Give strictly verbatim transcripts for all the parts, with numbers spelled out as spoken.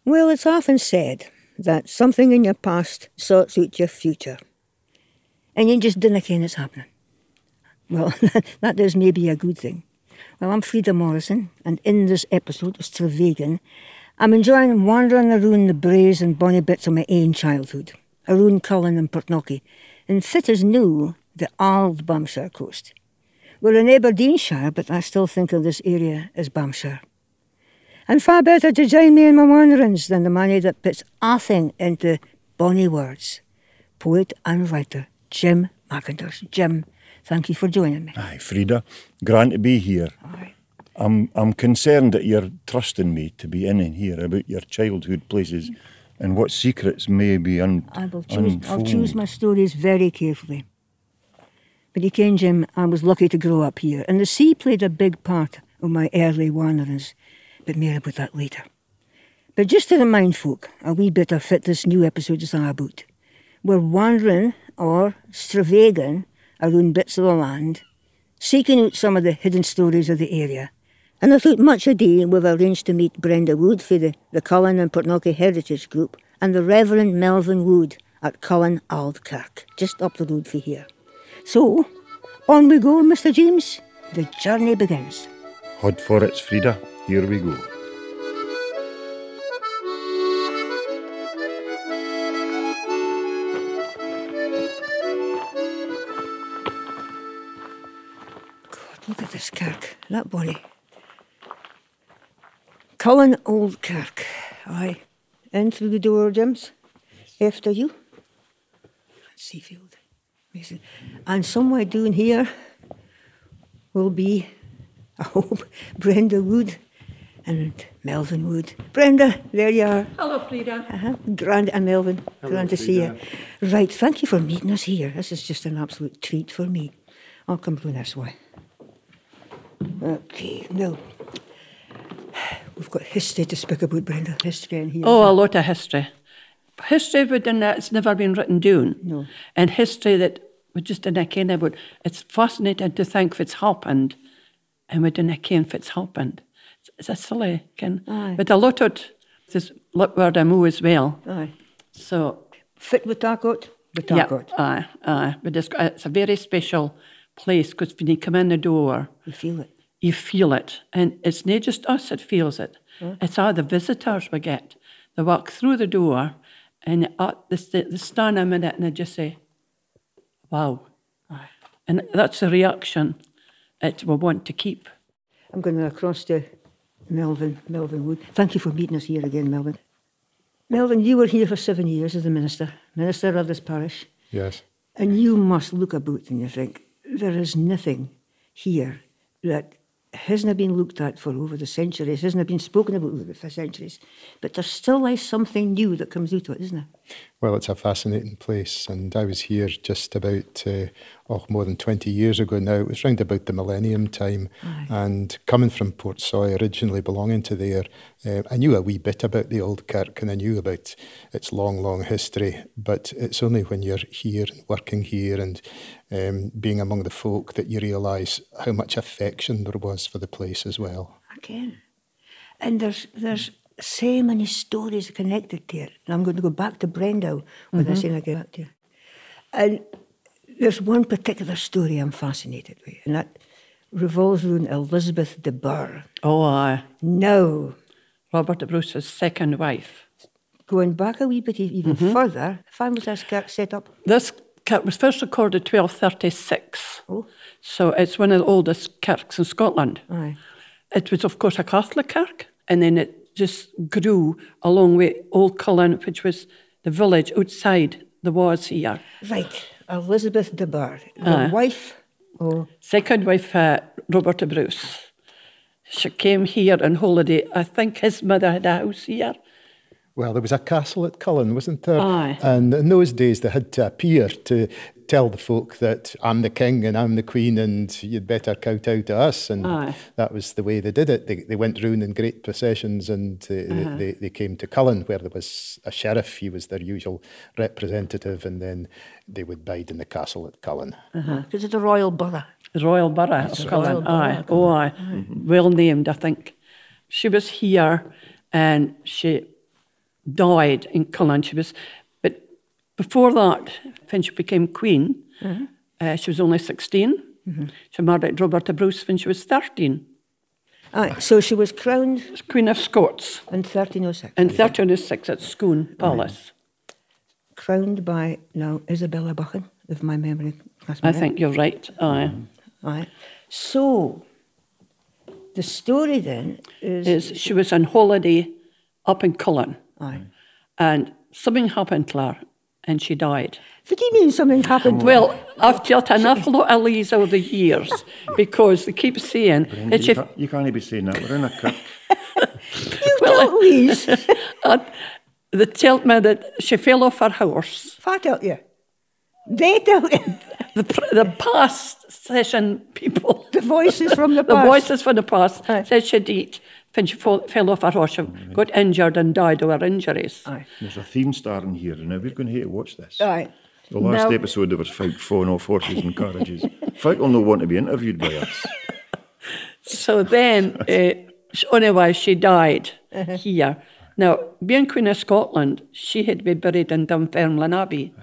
Well, it's often said that something in your past sorts out your future. And you just dinna ken it's happening. Well, that is maybe a good thing. Well, I'm Frieda Morrison, and in this episode of Stravagin, I'm enjoying wandering around the braes and bonny bits of my own childhood, around Cullen and Portnocky, and fit as new, the old Bamshire coast. We're in Aberdeenshire, but I still think of this area as Bamshire. And far better to join me in my wanderings than the man that puts anything into bonny words. Poet and writer, Jim McIntosh. Jim, thank you for joining me. Aye, Frieda, grand to be here. Aye. I'm I'm concerned that you're trusting me to be in and here about your childhood places and what secrets may be un- I will choose, I'll unfold. choose my stories very carefully. But you ken, Jim, I was lucky to grow up here, and the sea played a big part of my early wanderings. But more about that later. But just to remind folk a wee bit of fit this new episode is all about. We're wandering, or stravaging, around bits of the land, seeking out some of the hidden stories of the area. And without much ado, we've arranged to meet Brenda Wood for the, the Cullen and Portnocky Heritage Group and the Reverend Melvin Wood at Cullen Auld Kirk, just up the road for here. So, on we go, Mister James. The journey begins. Hod for it, Frieda. Here we go. God, look at this kirk. That bonny. Cullen Auld Kirk. Aye. In through the door, Jims. After you. Seafield. Amazing. And somewhere down here will be, I hope, Brenda Wood and Melvin Wood. Brenda, there you are. Hello, Frieda. Uh-huh. Grand and Melvin, Hello, grand to see you. Frieda. Right, thank you for meeting us here. This is just an absolute treat for me. I'll come through this way. Okay, now, we've got history to speak about, Brenda. History in here. Oh, a lot of history. History within that, it's never been written down. No. And history that we just didn't ken about. It's fascinating to think it's happened, and we didn't ken if it's happened. It's, it's a silly, ken. Aye. But a lot of this word I know as well. Aye. So, Fit with Tarcot? With yeah, Tarcot. aye, aye. But it's, it's a very special place because when you come in the door, You feel it. you feel it. And it's not just us that feels it. Huh? It's all the visitors we get. They walk through the door and uh, they, st- they stand a minute and they just say, wow. Aye. And that's a reaction that we want to keep. I'm going to across to Melvin, Melvin Wood. Thank you for meeting us here again, Melvin. Melvin, you were here for seven years as the minister, minister of this parish. Yes. And you must look about and you think, there is nothing here that hasn't been looked at for over the centuries, hasn't been spoken about for centuries. But there still is something new that comes out of it, isn't it? Well, it's a fascinating place, and I was here just about uh, oh, more than twenty years ago now. It was round about the millennium time, Aye. and coming from Portsoy, originally belonging to there, uh, I knew a wee bit about the old kirk, and I knew about its long, long history, but it's only when you're here, and working here, and um, being among the folk that you realise how much affection there was for the place as well. Again. And there's there's so many stories connected to it. And I'm going to go back to Brenda when I say I get back to you. And there's one particular story I'm fascinated with, and that revolves around Elizabeth de Burgh. Oh, aye. Now, Robert de Bruce's second wife. going back a wee bit e- even further, when was this kirk set up? This kirk was first recorded twelve thirty-six. Oh. So it's one of the oldest kirks in Scotland. Aye. It was, of course, a Catholic kirk, and then it just grew along with Old Cullen, which was the village outside the was here. Right, Elizabeth de Burgh, the Aye. wife of... Second wife, uh, Robert de Bruce. She came here on holiday. I think his mother had a house here. Well, there was a castle at Cullen, wasn't there? Aye. And in those days, they had to appear to tell the folk that I'm the king and I'm the queen and you'd better kowtow to us. And Aye. that was the way they did it. They, they went round in great processions, and uh, Uh-huh. they, they came to Cullen, where there was a sheriff. He was their usual representative, and then they would bide in the castle at Cullen. Because it's a royal borough. The Royal Borough of Royal Cullen. Borough Aye. of Oh, aye. Well named, I think. She was here and she died in Cullen. She was, but before that, when she became queen, mm-hmm. uh, she was only sixteen. Mm-hmm. She married Robert de Bruce when she was thirteen. Aye, so she was crowned She was Queen of Scots in thirteen oh six. in thirteen oh six at Scone Palace. Crowned by, now, Isabella Buchan, if my memory has me I right. think you're right. Aye. Aye. So, the story then is... Is she was on holiday up in Cullen. Aye. And something happened to her and she died. What do you mean something happened? Well, I've told enough lot of lies over the years because they keep saying... Brenda, that you, she, can't, you can't be saying that. We're in a kirk. You don't, Louise. uh, they told me that she fell off her horse. If I tell you. They tell you. The, pr- the past session people... The voices from the The past. voices from the past Aye. said she did when she fall, fell off her horse. She got injured and died of her injuries. Aye. There's a theme starring here, and now we're going to hate to watch this. Aye. The last Now- episode there was folk falling off horses and carriages. Folk will not want to be interviewed by us. So then, uh, anyway, she died Uh-huh. here. Now, being Queen of Scotland, she had been buried in Dunfermline Abbey.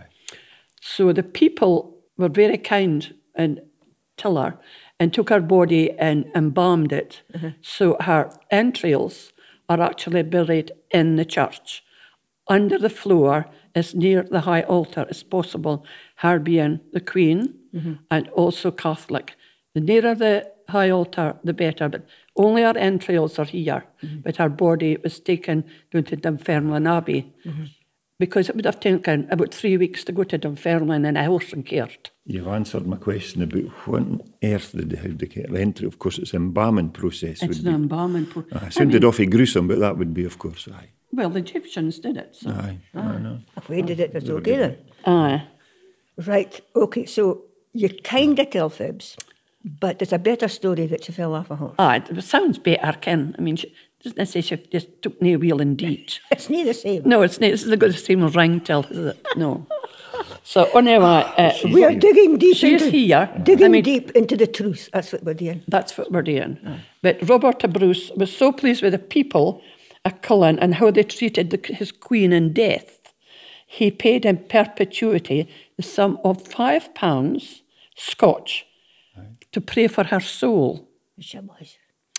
So the people were very kind and to her and took her body and embalmed it. Uh-huh. So her entrails are actually buried in the church. Under the floor, as near the high altar as possible, her being the Queen Mm-hmm. and also Catholic. The nearer the high altar, the better, but only her entrails are here. Mm-hmm. But her body was taken down to Dunfermline Abbey Mm-hmm. because it would have taken about three weeks to go to Dunfermline in a horse and cart. You've answered my question about what on earth did how they get the entry. Of course, it's an embalming process. It's would an be. embalming pro- Aye, I sounded mean, awfully gruesome, but that would be, of course, aye. Well, the Egyptians did it. So. Aye, I know. If we did it, that's okay then. Aye. Right, okay, so you kind of tell fibs, but there's a better story that she fell off a horse. Aye, it sounds better, Ken. I mean, she doesn't say she just took no wheel indeed. It's near the same. No, it's not. This is the same ring till, is it? No. So, anyway, uh, We are digging deep she's into here. digging I mean, deep into the truth. That's what we're doing. That's what we're doing. But Robert de Bruce was so pleased with the people at Cullen and how they treated the, his queen in death. He paid in perpetuity the sum of five pounds Scotch to pray for her soul. She was.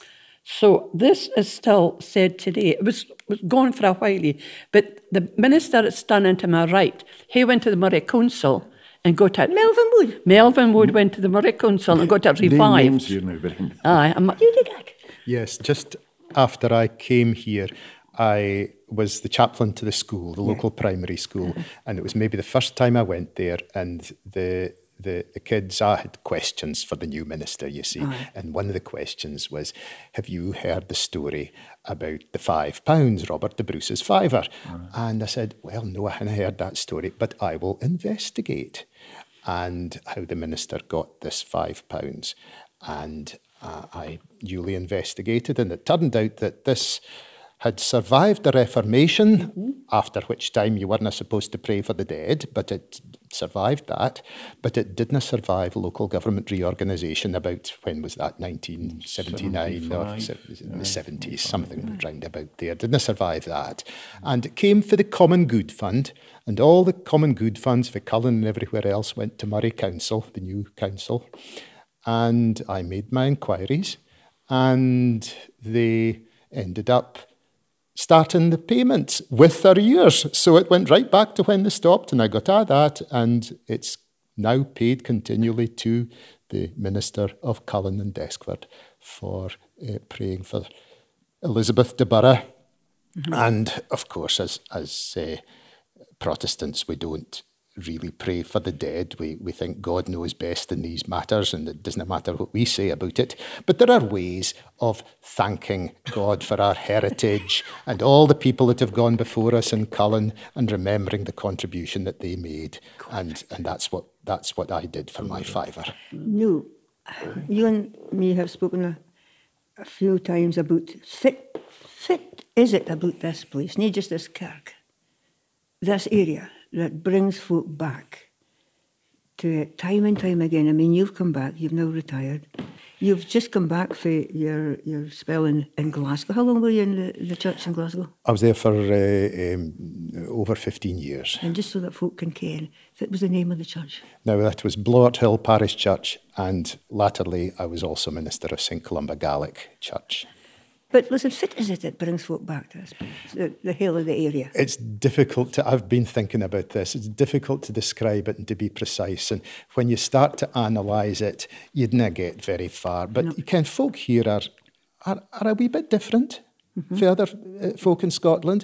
So this is still said today. It was, was gone for a while, but the minister that's standing to my right, he went to the Moray Council and got it. Melvin Wood. Melvin Wood went to the Moray Council and got it Name revived. names here now, Brenda. Aye, I'm, You did that. Yes, just after I came here, I was the chaplain to the school, the local primary school, and it was maybe the first time I went there, and the the, the kids, I had questions for the new minister, you see, and one of the questions was, have you heard the story about the five pounds, Robert de Bruce's fiver? And I said, well, no, I hadn't heard that story, but I will investigate. And how the minister got this five pounds. And uh, I duly investigated, and it turned out that this had survived the Reformation, mm-hmm. after which time you weren't supposed to pray for the dead, but it survived that. But it didn't survive local government reorganisation about, when was that, nineteen seventy-nine or in the seventies, something round about there. Didn't survive that. And it came for the Common Good Fund, and all the Common Good Funds for Cullen and everywhere else went to Moray Council, the new council. And I made my inquiries, and they ended up starting the payments with arrears. So it went right back to when they stopped, and I got all that, and it's now paid continually to the Minister of Cullen and Deskford for uh, praying for Elizabeth de Burgh. Mm-hmm. And, of course, as, as uh, Protestants, we don't really pray for the dead. We we think God knows best in these matters, and it doesn't matter what we say about it. But there are ways of thanking God for our heritage and all the people that have gone before us in Cullen, and remembering the contribution that they made. And and that's what that's what I did for my fiver. No, you and me have spoken a, a few times about fit. Fit is it about this place, not just this kirk, this area that brings folk back to it time and time again. I mean, you've come back, you've now retired. You've just come back for your, your spell in, in Glasgow. How long were you in the, the church in Glasgow? I was there for uh, um, over fifteen years. And just so that folk can ken, what was the name of the church? Now, that was Blowart Hill Parish Church, and latterly I was also minister of Saint Columba Gaelic Church. But listen, fit is it that brings folk back to this place, the, the hill of the area? It's difficult to, I've been thinking about this, it's difficult to describe it and to be precise. And when you start to analyse it, you don't get very far. But no. You can, folk here are, are, are a wee bit different mm-hmm. from other uh, folk in Scotland.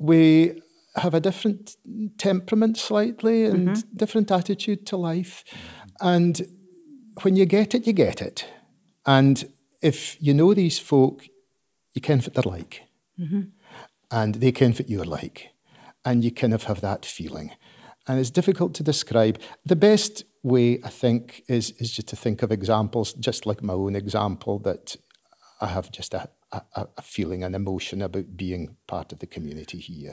We have a different temperament slightly and mm-hmm. different attitude to life. And when you get it, you get it. And if you know these folk, you ken what they're like. Mm-hmm. And they ken what you're like. And you kind of have that feeling. And it's difficult to describe. The best way, I think, is, is just to think of examples, just like my own example, that I have just a, a, a feeling, an emotion about being part of the community here.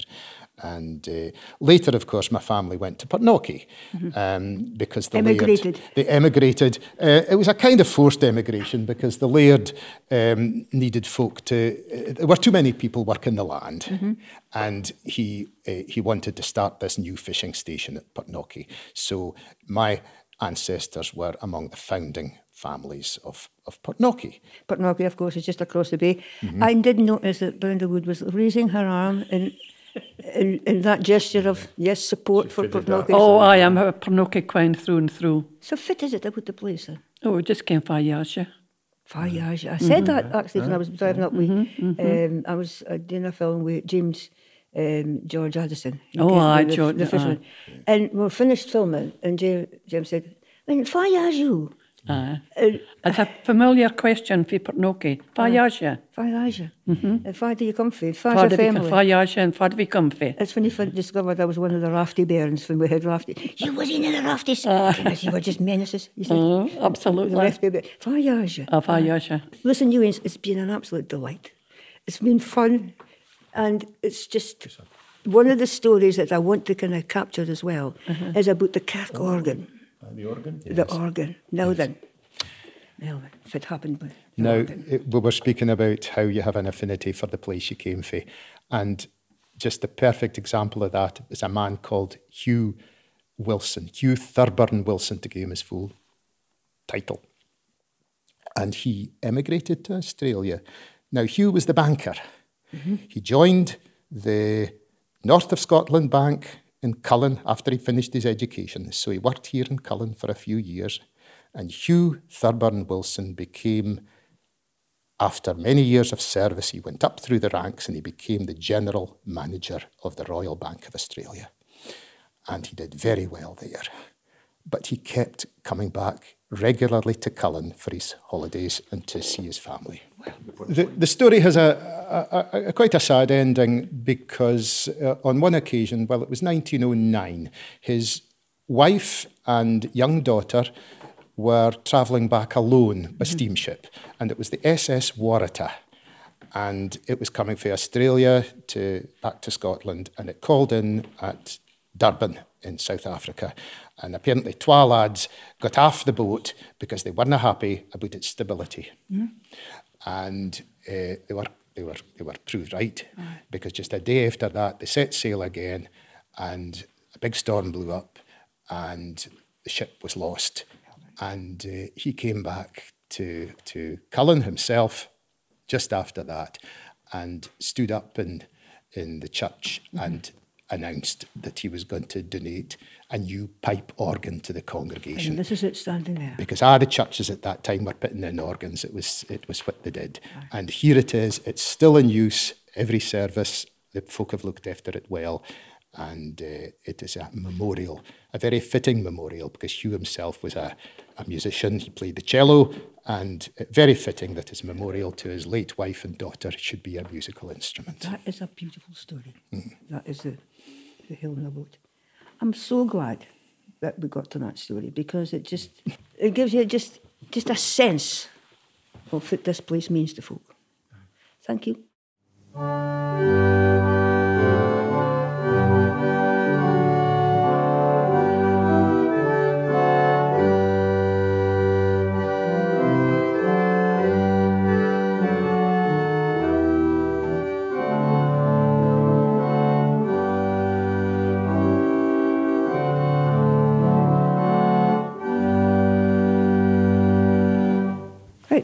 And uh, later, of course, my family went to Portnockie mm-hmm. um, because the emigrated. Laird, they emigrated. Uh, it was a kind of forced emigration because the Laird um, needed folk to. Uh, there were too many people working the land, mm-hmm. and he uh, he wanted to start this new fishing station at Portnockie. So my ancestors were among the founding families of, of Portnockie. Portnockie, of course, is just across the bay. Mm-hmm. I did notice that Brenda Wood was raising her arm in, in, in that gesture of, yes, support for Portnockie. Oh, I am a Portnockie quine through and through. So fit is it about the place then? Oh, we just came five years, yeah. Five years, I said mm-hmm. that actually when I was driving up with, mm-hmm. um, I was uh, doing a film with James um, George Addison. Oh, aye, the, George. The fisherman. Aye. And we finished filming and James, James said, "When five years you?" Aye. Uh, it's a familiar question for Portnockie. Far years you? Far years you. Mm-hmm. And far do you come from? Far's your family? Far years you and far do we come from? It's when you discovered I was one of the rafty bairns when we had rafty. You was in the rafties. Uh, you were just menaces. You said, uh, absolutely. The rafty bairn. Far years you. Uh, far years you. Listen, you, it's been an absolute delight. It's been fun. And it's just one of the stories that I want to kind of capture as well uh-huh. is about the Kirk oh. organ. Uh, the organ? Yes. The organ. Now yes. then. Now then, if it happened with the Now, organ. It, we were speaking about how you have an affinity for the place you came from. And just the perfect example of that is a man called Hugh Wilson. Hugh Thurburn Wilson, to give him his full title. And he emigrated to Australia. Now, Hugh was the banker. Mm-hmm. He joined the North of Scotland Bank in Cullen after he finished his education. So he worked here in Cullen for a few years. And Hugh Thurburn Wilson became, after many years of service, he went up through the ranks and he became the general manager of the Royal Bank of Australia. And he did very well there. But he kept coming back regularly to Cullen for his holidays and to see his family. The, the story has a, a, a quite a sad ending because uh, on one occasion, well, it was nineteen oh nine, his wife and young daughter were travelling back alone by steamship, and it was the S S Waratah, and it was coming from Australia to back to Scotland, and it called in at Durban in South Africa, and apparently twa lads got off the boat because they weren't happy about its stability, mm. and uh, they were they were they were proved right mm. because just a day after that they set sail again, and a big storm blew up, and the ship was lost. And uh, he came back to to Cullen himself just after that and stood up in, in the church mm-hmm. and announced that he was going to donate a new pipe organ to the congregation. And this is it standing there. Because all the churches at that time were putting in organs. It was, it was what they did. Right. And here it is. It's still in use. Every service, the folk have looked after it well. And uh, it is a memorial, a very fitting memorial, because Hugh himself was a, a musician. He played the cello, and uh, very fitting that his memorial to his late wife and daughter should be a musical instrument. That is a beautiful story. Mm. That is the, the hill and the boat. I'm so glad that we got to that story, because it just it gives you just just a sense of what this place means to folk. Thank you.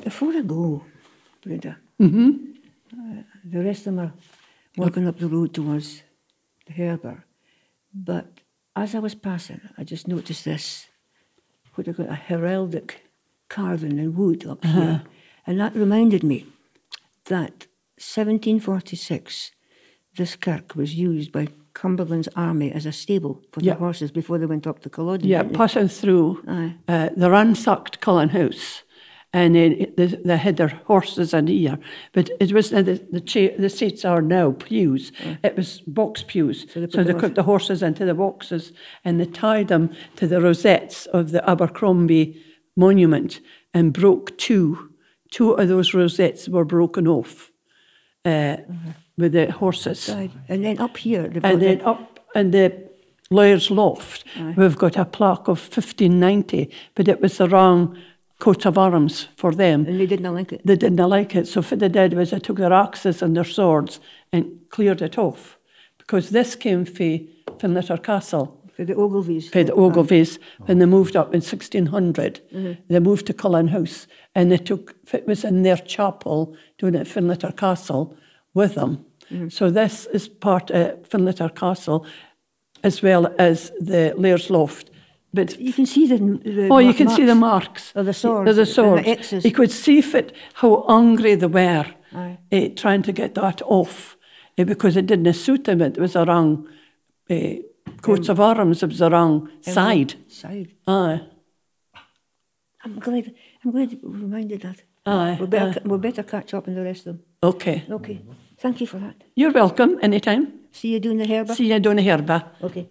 But before I go, Brenda, mm-hmm. uh, the rest of them are walking up the road towards the harbour. But as I was passing, I just noticed this, what I got, a heraldic carving in wood up uh-huh. here. And that reminded me that seventeen forty-six, this kirk was used by Cumberland's army as a stable for yep. the horses before they went up to Culloden. Yeah, passing through uh, the ransacked Cullen House, and uh, they, they had their horses in here, but it was uh, the the, cha- the seats are now pews. Uh, it was box pews, so they, so they the put the horses into the boxes and they tied them to the rosettes of the Abercrombie monument and broke two. Two of those rosettes were broken off. Uh, mm-hmm. With the horses. And then up here. And then the... up in the lawyer's loft, Aye. We've got a plaque of fifteen ninety, but it was the wrong coat of arms for them. And they didn't like it? They didn't like it. So what they did was they took their axes and their swords and cleared it off. Because this came from Finlitter Castle. For the Ogilvies. For the Ogilvies. Oh. When they moved up in sixteen hundred, mm-hmm. they moved to Cullen House. And they took, it was in their chapel down at Finlitter Castle, with them. Mm. So this is part of Finlitter Castle as well as the Laird's Loft. But you can see the, the oh, you can see the marks. Of the swords. Of the swords. The X's. You could see it, how angry they were uh, trying to get that off uh, because it didn't suit them. It was a wrong uh, coats um, of arms. It was the wrong side. Side. Aye. I'm glad. I'm glad you reminded that. Aye, we'll, better, aye. we'll better catch up on the rest of them. Okay. Okay. Thank you for that. You're welcome, anytime. See you doing the herba? See you doing the herba. Okay.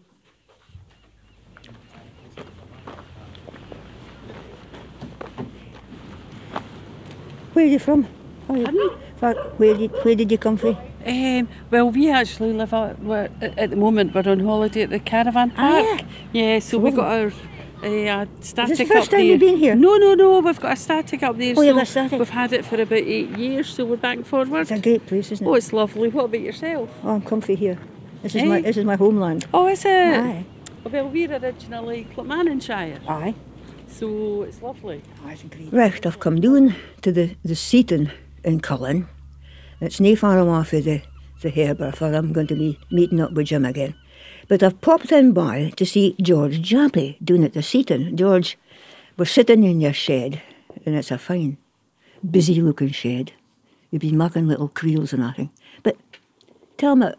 Where are you from? Oh, you, where, did, where did you come from? Um, well, we actually live out, we're, at the moment, we're on holiday at the caravan park. Ah, yeah. yeah, so we've got our Uh, static Is this the first up time there. you've been here? No, no, no. We've got a static up there. Oh, so you've got static. We've had it for about eight years, so we're back and forward. It's a great place, isn't it? Oh, it's lovely. What about yourself? Oh, I'm comfy here. This is Eh? my this is my homeland. Oh, is it? Aye. Well, we're originally Clackmannanshire, Aye. so it's lovely. Oh, it's great. Right, I've come down to the, the seating in Cullen. It's nae far off of the, the harbour, for I'm going to be meeting up with Jim again. But I've popped in by to see George Jappy doing at the seating. George, we're sitting in your shed, and it's a fine, busy-looking shed. You've been making little creels and everything. But tell me,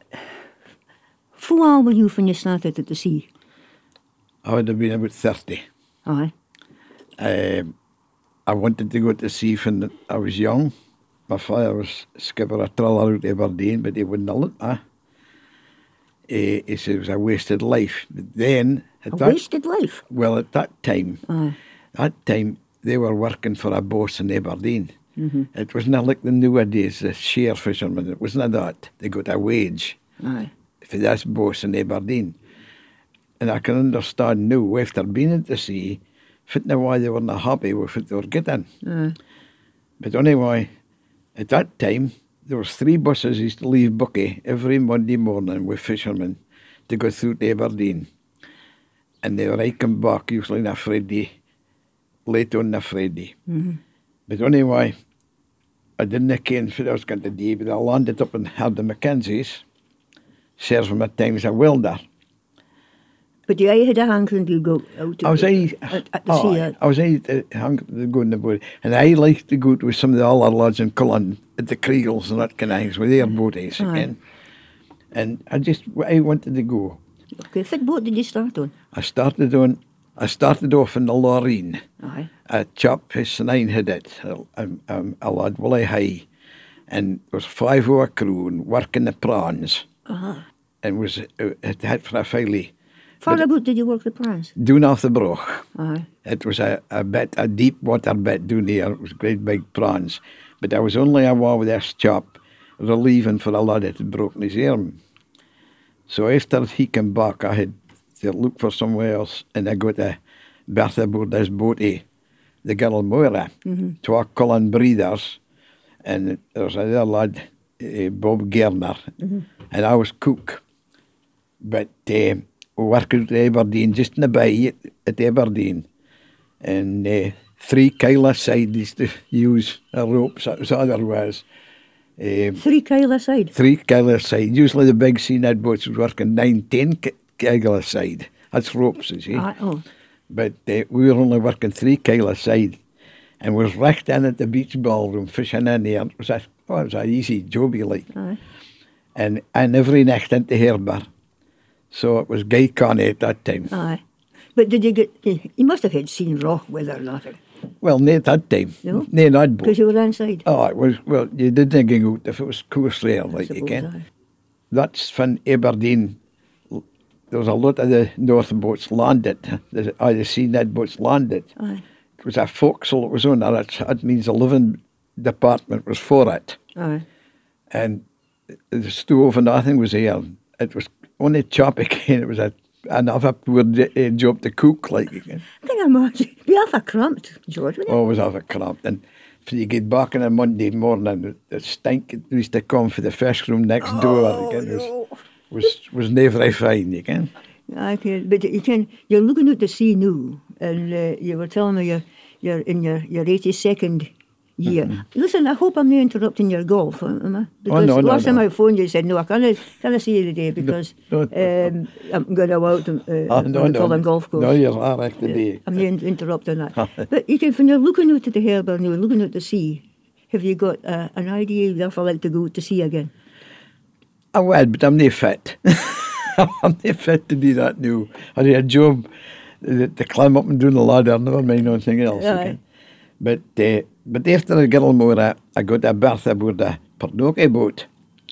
how old were you when you started at the sea? I would have been about thirty. Aye. Um, I wanted to go to sea when I was young. My father was skipper of trawler out of Aberdeen, but he wouldn't let me. Uh, he said it was a wasted life. But then... At a that, wasted life? Well, at that time, Aye. that time, they were working for a boss in Aberdeen. Mm-hmm. It wasn't like the nowadays, the share fishermen. It wasn't that. They got a wage Aye. for this boss in Aberdeen. And I can understand now, after being at the sea, fitting why they weren't happy with what they were getting. Aye. But anyway, at that time, there was three buses used to leave Buckie every Monday morning with fishermen to go through to Aberdeen. And they were right come back usually on a Friday, late on a Friday. Mm-hmm. But anyway, I didn't ken what I was going to do, but I landed up in Hardy Mackenzie's, serving at times a welder. But you had a hankering to go out to I was I, at, at the oh, sea. I, I was I to hang to go in the boat, and I liked to go with some of the other lads in Cullen at the Kriegels and that kind of things with their boaties again. And I just I wanted to go. Okay, what boat did you start on? I started on. I started off in the Loreen. Aye. A chap, his nine had it, a, a, a lad, Willie High, and there was five of a crew and working the prawns. Uh-huh. And was it had for a filey. Far about did you work the prawns? Down off the broch. Aye. It was a, a bit, a deep water bit down there. It was great big prawns. But I was only a while with this chap relieving for a lad that had broken his arm. So after he came back, I had to look for somewhere else, and I got a berth aboard this boatie, the girl Moira, mm-hmm. to our Cullen breeders, and there was another lad, uh, Bob Gerner, mm-hmm. and I was cook. But uh, we worked at Aberdeen, just in the bay at Aberdeen, and uh, three kyle a side used to use a ropes. That was otherwise. Um, Three kyle a side. three kyle a side. Usually the big sea Ned boats was working nine, ten kyle a side. That's ropes, you see. Ah, oh, But uh, we were only working three kyle a side, and was richt in at the beach ballroom fishing in there. It was a, oh, it was a easy jobby like. aye. And and every night into Harbour. So it was Guy Connie at that time. Aye. But did you get, you must have had seen rock weather, nothing, Well, not at that time. No? No, not boat. because you were inside. Oh, it was, well, you didn't go out if it was course there, like I you suppose, can. aye. That's from Aberdeen. There was a lot of the north boats landed, the, uh, the sea Ned boats landed. Aye. It was a forecastle that was on there. That, that means the living department was for it. Aye. And the stove and nothing was there. It was only chop again. It was a another poor uh, job to cook, like again. I can imagine. Be half a cramped, George, wouldn't you? Always have a cramped. And when you get back on a Monday morning, the stink it used to come for the fish room next door. Again, no. was, was was never very fine, you can. I can, but you can. You're looking out to sea now, and uh, you were telling me you're you're in your your eighty-second year. Mm-hmm. Listen, I hope I'm not interrupting your golf, am I? Because no, no, last time no. I phoned you, you said no, I can't. Can't see you today because No, no, um, I'm going to go out uh, Ah, on no, the no, Cullen Golf Course. no, you're all right today. I'm not in- interrupting that. But you can, when you're looking out at the harbour and you're looking out to sea, have you got uh, an idea you'd ever like to go out to sea again? I would, but I'm not fit. I'm not fit to do that now. I had a job to, to climb up and down the ladder, never mind anything else. Aye. Okay? But uh, but after a Gilmore, I, I got a berth aboard the Pornokie boat,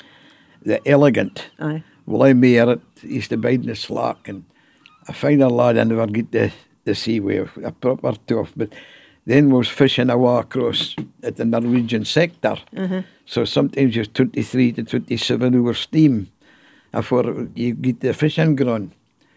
the Elegant. Aye. Well, I made it, used to bide in the slack, and I find a lad I never get the, the sea wave, a proper tough. But then was fishing away across at the Norwegian sector. So sometimes you're twenty-three to twenty-seven hours steam before you get the fishing ground.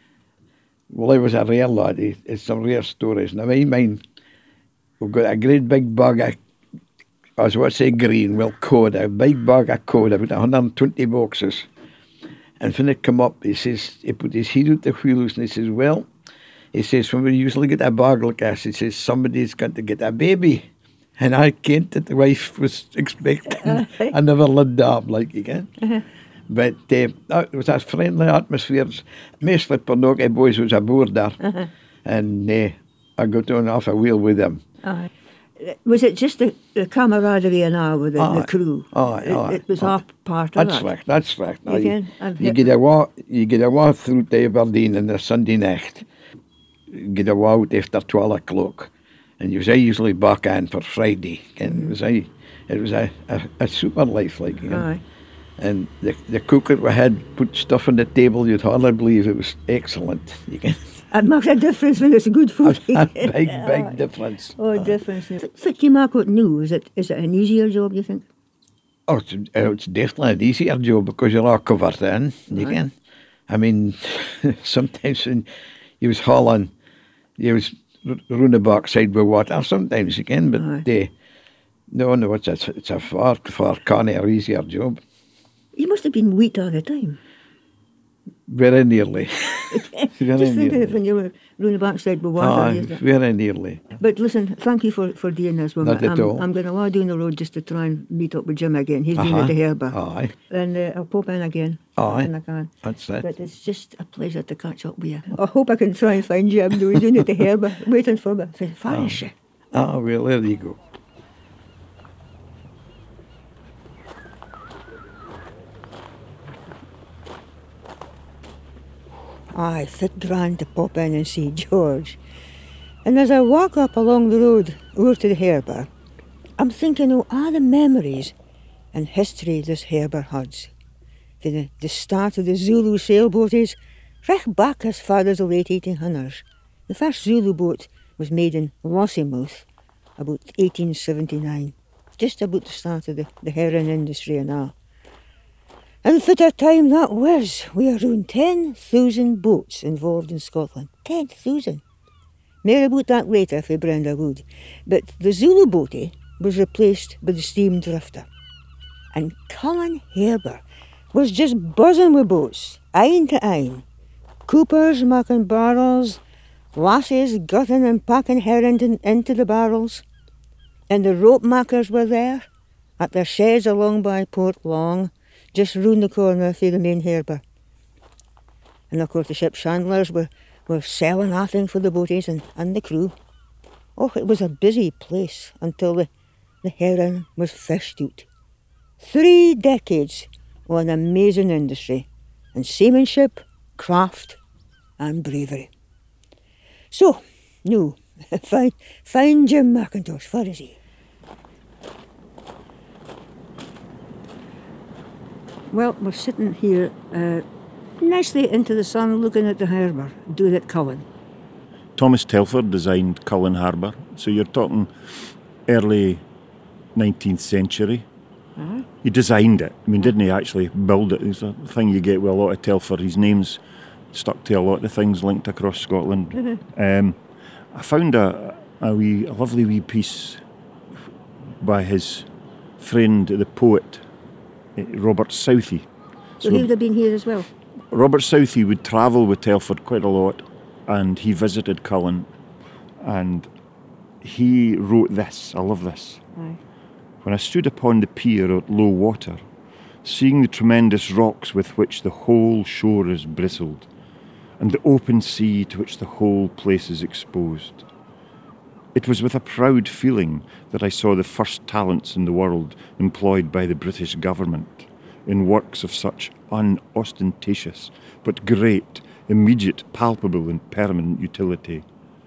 Well, I was a rare lad. It- It's some rare stories. Now, I mind, we've got a great big bag of, I was what say green, well, cod, a big bag of cod, about one hundred twenty boxes. And when it come up, he says, he put his head out the wheels and he says, well, he says, when we usually get a bag like this, he says, somebody's got to get a baby. And I can't that the wife was expecting. I never lived up like again. But uh, it was a friendly atmosphere. Mostly Pornokie boys was aboard there. And uh, I got on off a wheel with them. Aye. Was it just the, the camaraderie and all with the, Aye. the crew? Aye, it, aye, it was aye. all part of That's that. right, that's right. Now, Again, you, I've you hit- get a walk, you get a walk through to Aberdeen on the Sunday night. You get a walk out after twelve o'clock, and you was I usually back in for Friday. And it was I, it was a, a, a super life, like you know. Aye. And the the cook that we had put stuff on the table, you'd hardly believe it was excellent. You can It makes a difference when it's good food. a big, big difference. Oh, difference. But you mark out new, is it, is it an easier job, you think? Oh, it's, uh, it's definitely an easier job because you're all covered in. You can. I mean, sometimes when you was hauling, you was r- round the backside with water sometimes you can, but Aye. uh, no, no, it's a, it's a far, far cannier, easier job. You must have been wheat all the time. Very nearly. Very Just think of it nearly. when you were round the backside with water. Aye, used to- very nearly. But listen, thank you for, for doing this with Not me. at I'm, all. I'm going to walk down the road just to try and meet up with Jim again. He's been Uh-huh. at the harbour. Aye, And uh, I'll pop in again Aye. when I can. that's it. But it's just a pleasure to catch up with you. I hope I can try and find Jim. He's doing at the harbour, waiting for me. Far is she? Ah, well, there you go. Aye, fit grand to pop in and see George. And as I walk up along the road over to the harbour, I'm thinking of all the memories and history this harbour has. From the, the start of the Zulu sailboats, right back as far as the late eighteen hundreds. The first Zulu boat was made in Lossiemouth about eighteen seventy-nine, just about the start of the, the herring industry and all. And for the time that was, we are around ten thousand boats involved in Scotland. ten thousand. More about that later for Brenda Wood. But the Zulu boatie was replaced by the steam drifter. And Cullen Harbour was just buzzing with boats, ein to ein. Coopers making barrels, lassies gutting and packing herring in, into the barrels, and the rope makers were there at their sheds along by Port Long, just round the corner of the main harbour. And of course the ship's chandlers were, were selling everything for the boaties and, and the crew. Oh, it was a busy place until the, the herring was fished out. Three decades of an amazing industry in seamanship, craft and bravery. So, now, find, find Jim McIntosh. Where is he? Well, we're sitting here uh, nicely into the sun looking at the harbour, doing at Cullen. Thomas Telford designed Cullen Harbour, so you're talking early nineteenth century. Uh-huh. He designed it. I mean, didn't he actually build it? It's a thing you get with a lot of Telford. His name's stuck to a lot of things linked across Scotland. Mm-hmm. Um, I found a, a, wee, a lovely wee piece by his friend, the poet, Robert Southey. So, so he would have been here as well? Robert Southey would travel with Telford quite a lot, and he visited Cullen, and he wrote this. I love this. Aye. When I stood upon the pier at low water, seeing the tremendous rocks with which the whole shore is bristled, and the open sea to which the whole place is exposed, it was with a proud feeling that I saw the first talents in the world employed by the British government in works of such unostentatious but great, immediate, palpable and permanent utility.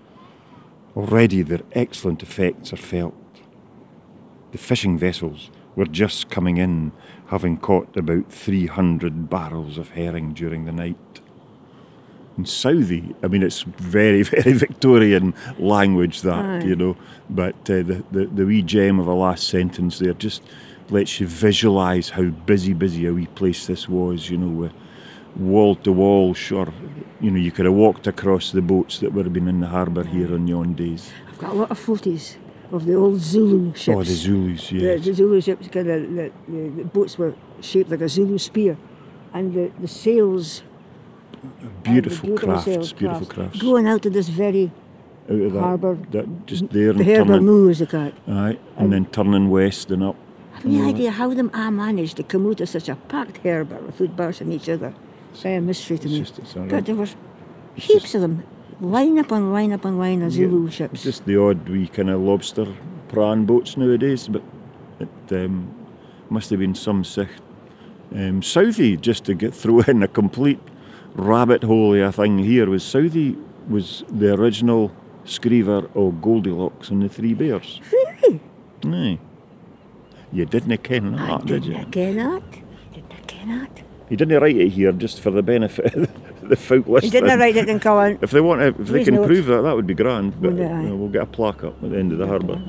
Already their excellent effects are felt. The fishing vessels were just coming in, having caught about three hundred barrels of herring during the night. And Southey, I mean, it's very, very Victorian language, that, Aye. you know, but uh, the, the, the wee gem of a last sentence there just lets you visualise how busy, busy a wee place this was, you know, with wall-to-wall, sure, you know, you could have walked across the boats that would have been in the harbour here on yon days. I've got a lot of photos of the old Zulu ships. Oh, the Zulus, The, yes. the Zulu ships, kind of, the, the, the boats were shaped like a Zulu spear, and the, the sails. Beautiful, and the crafts, sails, beautiful crafts. Going out to this very Out of that, harbour, that just there and the harbour turning, moo, as they call it. aye, and then turning west and up. I have no idea how them I managed to come out of such a packed harbour without bashing each other. It's a mystery to It's me. just- it's all But right. there were It's heaps just- of them, line up and line up and line of Zulu Yeah, ships. It's just the odd wee kind of lobster prawn boats nowadays, but it um, must have been some sicht. Um, Southey, just to get throw in a complete rabbit hole of a thing here, was Southey was the original screever of Goldilocks and the Three Bears. Really? Aye. You didn't ken that, I did you? didn't ken that. Didn't ken that. He didn't write it here just for the benefit of the folk He listening. didn't write it in Cullen. If they want, to, if they Please can note. prove that, that would be grand. But Would it, aye. you know, we'll get a plaque up at the end of the harbour.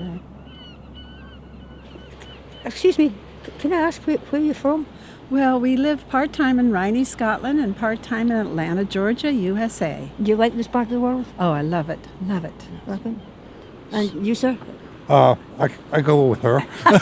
Excuse me, c- can I ask where, where you're from? Well, we live part-time in Rhynie, Scotland, and part-time in Atlanta, Georgia, U S A. Do you like this part of the world? Oh, I love it, love it. Welcome. And you, sir? Uh, I, I go with her.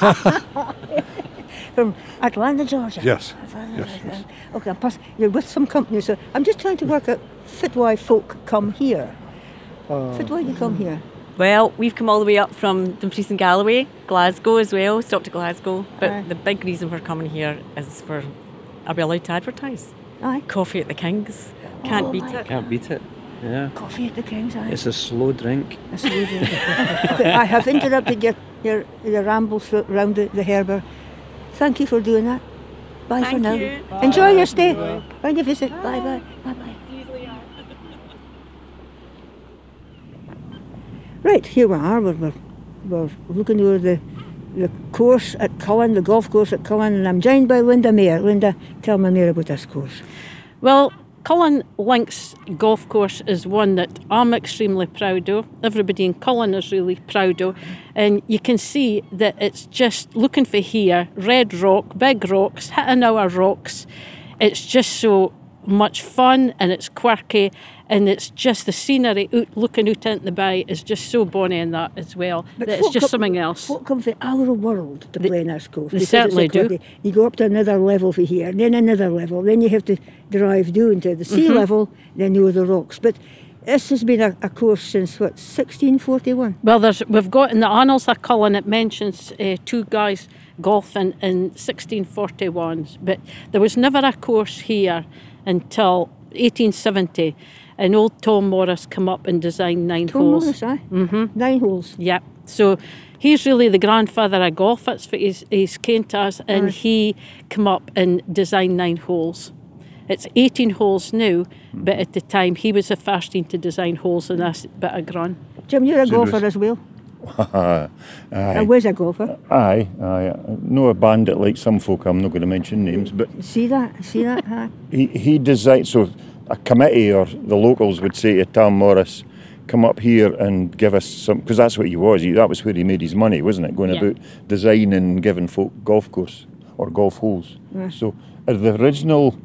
From Atlanta, Georgia? Yes. Atlanta, Yes, Georgia. yes. Okay, plus you're with some company, so I'm just trying to work out fit why folk come here. Fit why you come here. Well, we've come all the way up from Dumfries and Galloway, Glasgow as well, stopped at Glasgow. But Aye. the big reason for coming here is for, are we allowed to advertise? Aye. Coffee at the King's. Can't Oh, beat my it. Can't beat it. Yeah. Coffee at the King's, aye. It's a slow drink. That's the way it is. Okay, I have interrupted your, your, your ramble thro- around the, the harbour. Thank you for doing that. Bye for Thank now. you. Enjoy your stay. Find your visit. Bye bye. Bye bye. Right, here we are. We're, we're, we're looking over the, the course at Cullen, the golf course at Cullen, and I'm joined by Linda Mayer. Linda, tell me more about this course. Well, Cullen Links Golf Course is one that I'm extremely proud of. Everybody in Cullen is really proud of. And you can see that it's just looking for here, red rock, big rocks, hitting our rocks. It's just so much fun and it's quirky and it's just the scenery out, looking out into the bay is just so bonny in that as well. But That it's folk just come- something else. Folk come from our world to They- play in this course. they because certainly it's like do. what they- You go up to another level for here, then another level, then you have to drive down to the sea Mhm. level, then over the rocks. But This has been a, a course since, what, sixteen forty-one? Well, there's we've got in the Annals of Cullen, it mentions uh, two guys golfing in sixteen forty-one, but there was never a course here until eighteen seventy, and old Tom Morris come up and designed nine Tom holes. Morris, aye? Mm-hmm. Nine holes. Yeah, so he's really the grandfather of golf. That's what he's, he's came to us, and Aye. he come up and designed nine holes. It's eighteen holes now, but at the time he was the first one to design holes in this bit of ground. Jim, you're a So golfer there's- as well. aye. I was a golfer. Aye, aye. No a bandit like some folk, I'm not going to mention names, but See that? See that? Aye. he, he designed, so a committee or the locals would say to Tom Morris, come up here and give us some, because that's what he was, he, that was where he made his money, wasn't it? Going Yeah. about designing and giving folk golf course or golf holes. Yeah. So are the original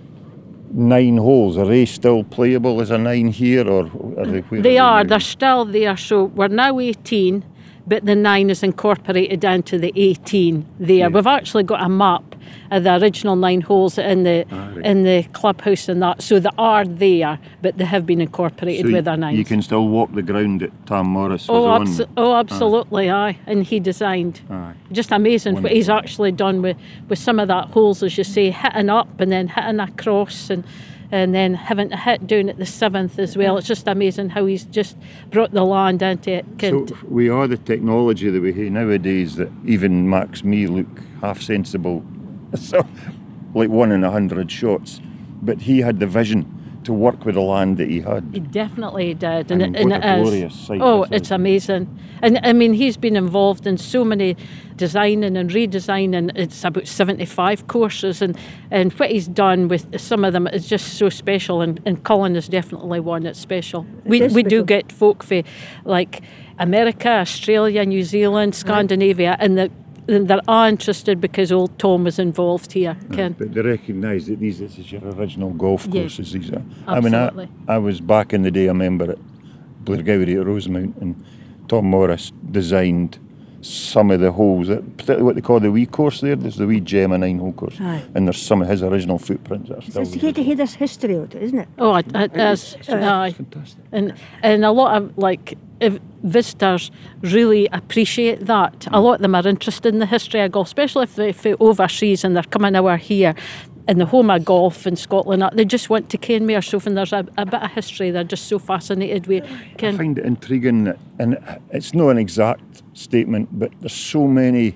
nine holes, are they still playable as a nine here, or are they where They are, now? they're still there. So we're now eighteen, but the nine is incorporated into the eighteen there. Yeah. We've actually got a map of the original nine holes in the Ah, right. in the clubhouse and that. So they are there, but they have been incorporated So with our you, nines. you can still walk the ground that Tom Morris was Oh, on. abso- oh, absolutely, aye. And he designed. Aye. Just amazing what he's actually done with, with some of that holes, as you say, hitting up and then hitting across and and then having to hit down at the seventh as well. It's just amazing how he's just brought the land into it. So we are the technology that we have nowadays that even makes me look half sensible. So, like one in a hundred shots. But he had the vision to work with the land that he had. He definitely did, And and, it, what and a it is. glorious sight Oh, this it's is. amazing. And I mean, he's been involved in so many designing and redesigning. It's about seventy-five courses, and, and what he's done with some of them is just so special. And, and Cullen is definitely one that's special. We is we do special. get folk for like America, Australia, New Zealand, Scandinavia, and the and they're all interested because old Tom was involved here. Ken. But they recognise that these this is your original golf Yeah. courses. These are. I mean, Absolutely. I, I was back in the day. I remember at Blairgowrie at Rosemount, and Tom Morris designed some of the holes, that- particularly what they call the wee course there. There's the wee Gemma nine hole course, Aye. and there's some of his original footprints that are still. It's good to hear this history of it, isn't it? Oh, it, it is. Aye. Fantastic. And and a lot of like if visitors really appreciate that. A lot of them are interested in the history of golf, especially if they if they're overseas and they're coming over here in the home of golf in Scotland. They just want to ken more. So when there's a, a bit of history, they're just so fascinated with. I Ken. find it intriguing, that, and it's not an exact statement, but there's so many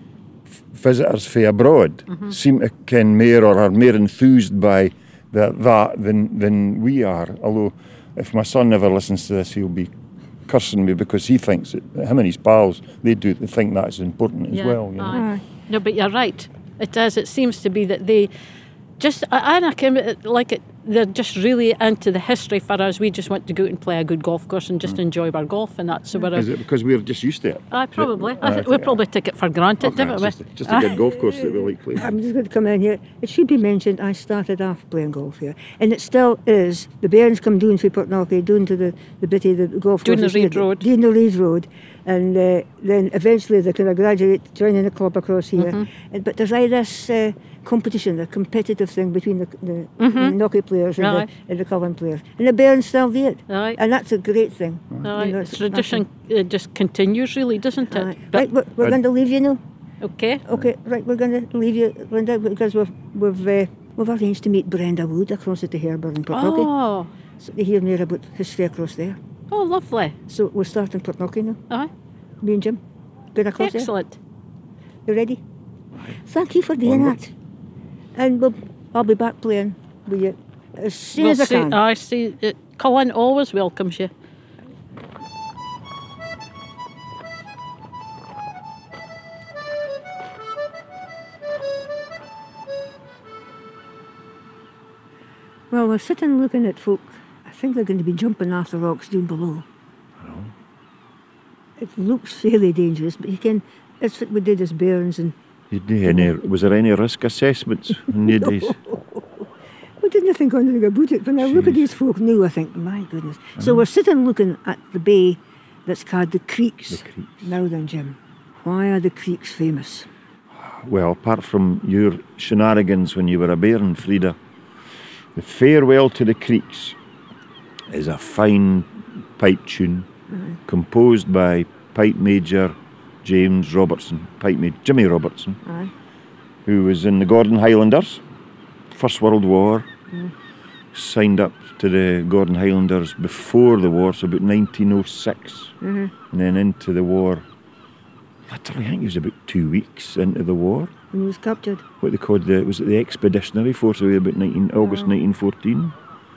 f- visitors from abroad Mm-hmm. seem to ken more or are more enthused by the, that than than we are. Although, if my son ever listens to this, he'll be cursing me because he thinks that him and his pals they do they think that's important as Yeah, well. You know? aye. No, but you're right. It is. It seems to be that they just, I, I can, like it, they're just really into the history for us. We just want to go out and play a good golf course and just enjoy our golf and that. So we're, Is it because we're just used to it? I probably, Uh, I think we probably took it for granted, Okay, didn't it's we? just, a, just a good golf course that we like playing. I'm just going to come in here. It should be mentioned I started off playing golf here, and it still is. The bairns come down from Portnocky, down to the, the bit of the golf Down the courses Reid here, Road. Down the Reid Road, and uh, then eventually they kind of graduate, joining the club across here. Mm-hmm. And, but there's like this uh, competition, the competitive thing between the, the, the Knocky players and, Mm-hmm. Right. the, and the Cullen players, and the bairns still do it, Right. and that's a great thing. Aye, You know, it's tradition uh, just continues, really, doesn't it? Aye. But- Right, we're, we're going to leave you now. okay. Okay, right, we're going to leave you, Linda, because we've we've uh, we've arranged to meet Brenda Wood across at the Herber in Portnocky. Oh, So to hear more about history across there. oh, lovely. So we're starting Portnocky now. Aye, Me and Jim. Going across excellent. there. You ready? Thank you for doing Onward. that. And we'll, I'll be back playing with you as soon We'll as I see, can. I see. It, Cullen always welcomes you. Well, we're sitting looking at folk. I think they're going to be jumping off the rocks down below. It looks fairly dangerous, but you can. That's what we did as bairns, and You do any, was there any risk assessments in your days? we didn't think anything about it. When I look at these folk now, I think, my goodness. So we're sitting looking at the bay that's called the Creeks. The Creeks. Now then, Jim, why are the Creeks famous? Well, apart from your shenanigans when you were a bairn, Frida, the farewell to the Creeks is a fine pipe tune Aye. composed by Pipe Major James Robertson, Pipe Major Jimmy Robertson, Aye. who was in the Gordon Highlanders, First World War, Mm. signed up to the Gordon Highlanders before the war, so about nineteen oh six, Mhm. and then into the war. Literally, I think he was about two weeks into the war. When he was captured. What they called the was it the Expeditionary Force? Away about nineteen August Oh. nineteen fourteen,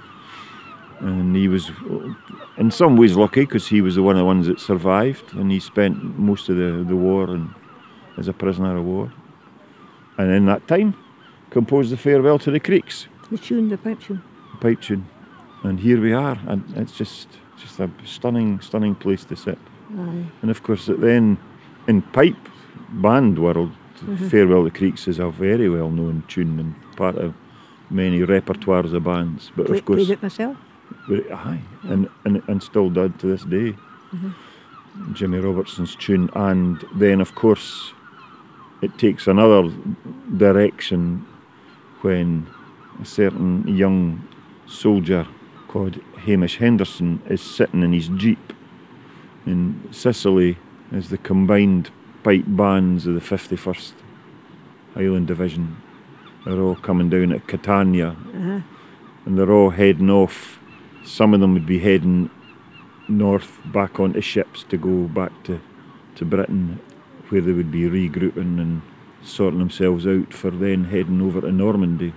and he was in some ways lucky because he was the one of the ones that survived, and he spent most of the the war and as a prisoner of war, and in that time composed the Farewell to the Creeks. The tune, the pipe tune. Pipe tune, and here we are, and it's just just a stunning, stunning place to sit. Aye. And of course, then in pipe band world, Mhm. Farewell to the Creeks is a very well known tune and part of many repertoires of bands. But Play, of course, played it myself. but, aye, and, and and still done to this day. Mhm. Jimmy Robertson's tune, and then of course, it takes another direction when a certain young soldier called Hamish Henderson is sitting in his jeep in Sicily as the combined pipe bands of the fifty-first Highland Division are all coming down at Catania, Uh-huh. and they're all heading off. Some of them would be heading north back onto ships to go back to, to Britain, where they would be regrouping and sorting themselves out for then heading over to Normandy.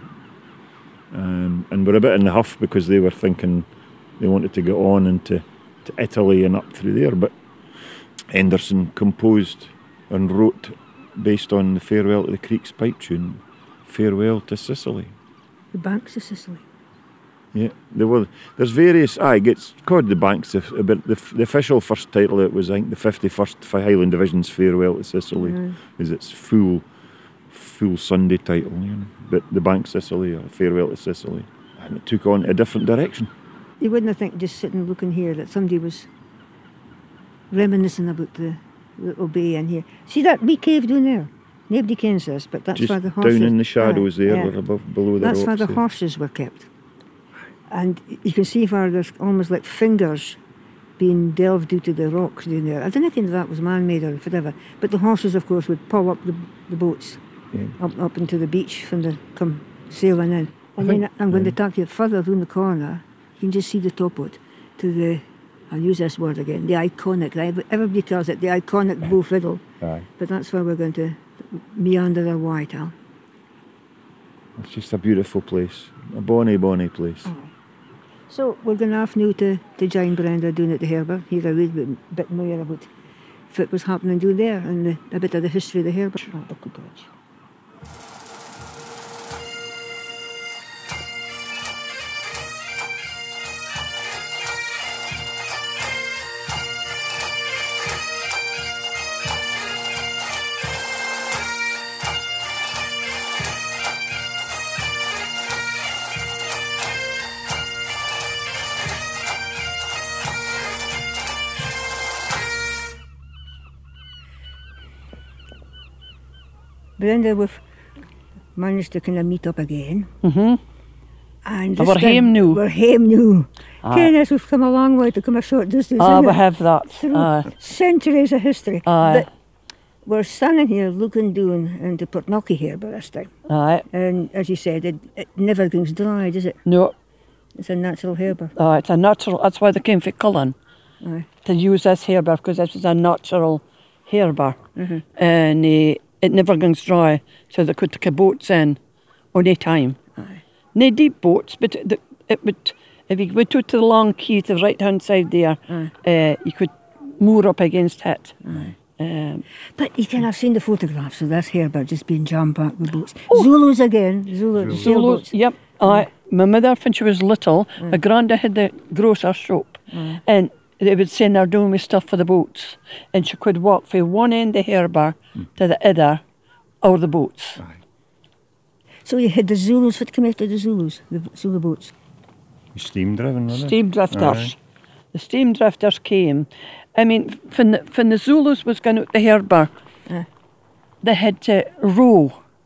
Um, and we're a bit in the huff because they were thinking they wanted to get on into to Italy and up through there, but Henderson composed and wrote based on the Farewell to the Creeks pipe tune, Farewell to Sicily. The Banks of Sicily. Yeah, there were. There's various. Aye, it gets called the Banks of, but the, the official first title it was I think the fifty-first Highland Division's Farewell to Sicily, Mhm. is its full, full Sunday title. You know, but the Banks Sicily or Farewell to Sicily, and it took on a different direction. You wouldn't think just sitting looking here that somebody was reminiscing about the little bay in here. See that wee cave down there? Nobody kens this, but that's Just where the horses... down in the shadows Aye, there, yeah. or above, below the That's rocks where the there. horses were kept. And you can see where there's almost like fingers being delved into the rocks down there. I don't think that was man-made or whatever, but the horses, of course, would pull up the, the boats Yeah. up up into the beach when they come sailing in. And think- then and when yeah. they take you further down the corner, you can just see the top of it, to the, I'll use this word again, the iconic, everybody calls it the iconic Bow Fiddle, Aye, but that's where we're going to meander our way, Tal. it's just a beautiful place, a bonny, bonny place. So we're going off now to, to join Brenda down at the harbour, hear a wee bit, bit more about what was happening down there and the, a bit of the history of the harbour. Oh, look at that. Brenda, we've managed to kind of meet up again. Mm-hmm. And We're this time hame now. We're hame now. Aye. Goodness, we've come a long way to come a short distance. Ah, isn't we it? have that. Through Aye. centuries of history. Aye. But we're standing here looking down into Portnocky here by this time. Aye. And as you said, it, it never goes dry, does it? No. It's a natural harbour. Aye, it's a natural. That's why they came for Cullen Aye. to use this harbour, because this is a natural harbour, Mhm. and uh, it never goes dry, so they could take boats in any time. Aye. No deep boats, but it, it would. If you went out to the long quay to the right hand side there, Aye. uh, you could moor up against it. Aye. Um, But you can have seen the photographs of this harbour just being jam-packed with boats. Zulus again, Zulu, Zulus, sailboats. yep. Aye. My mother, when she was little, my granda had the grocer's shop, Aye. and they would send her down with stuff for the boats, and she could walk from one end of the harbour to the other, or the boats. So you had the Zulus, what came after the Zulus, the Zulu boats? Steam driven, wasn't it? Steam drifters. Aye. The steam drifters came. I mean, when the, when the Zulus was going out the harbour, Aye. they had to row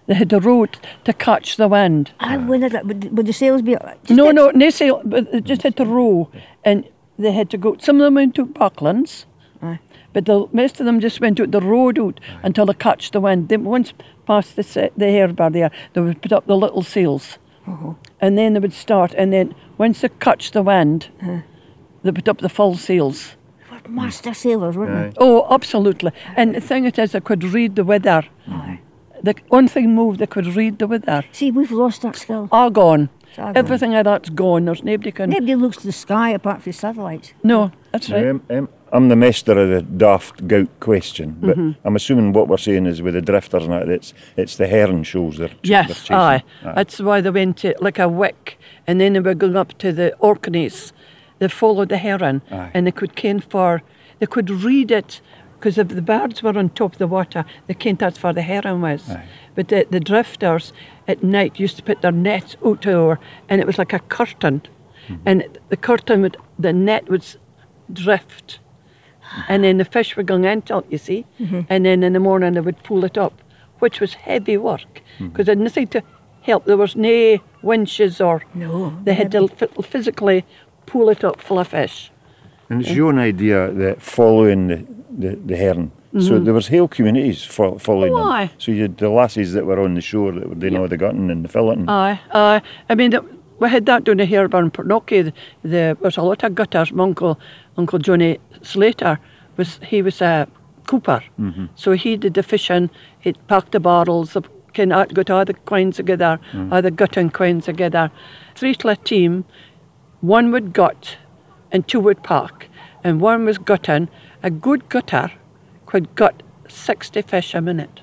They had a road to catch the wind. I wondered that. Would, would the sails be... Just No, it- no, no sail, but they just had to row. And they had to go, some of them went to Bucklands, Aye. but the most of them just went out the road out until they catch the wind. They, once past the, se- the harbour there, they would put up the little sails. Uh-huh. And then they would start, and then once they catch the wind, Uh-huh. they put up the full sails. They were master sailors, weren't Oh, absolutely. And the thing it is, they could read the weather. Aye. The one thing moved, they could read the weather. they? See, we've lost that skill. All gone. It's all gone. Everything like that's gone. There's nobody can. Nobody looks to the sky apart from satellites. No, that's right. Um, um, I'm the master of the daft gout question, but Mm-hmm. I'm assuming what we're saying is with the drifters and that, it's, it's the heron shows they're, ch- they're Yes, chasing. aye. That's why they went to like a wick, and then they were going up to the Orkneys. They followed the heron, Aye. and they could ken for, they could read it, because if the birds were on top of the water, they kent that's where the heron was. Aye. But the, the drifters at night used to put their net out over, and it was like a curtain, and the curtain would, the net would s- drift, and then the fish were going into it, you see, and then in the morning they would pull it up, which was heavy work, because they had nothing to help. There was no winches or No. they had to ph- physically pull it up full of fish. And it's your own idea that following the, the, the heron. So there was whole communities fo- following Oh, them. aye. So you had the lassies that were on the shore that were doing all the gutting and the filleting. Aye, aye. I mean, the- we had that down here in Portnocky. The, the, there was a lot of gutters. My uncle, Uncle Johnny Slater, was he was a cooper. So he did the fishing, he'd pack the barrels, the, can got all the coins together, all the gutting coins together. Three to a team, one would gut and two would pack. And one was gutting. A good gutter could gut sixty fish a minute.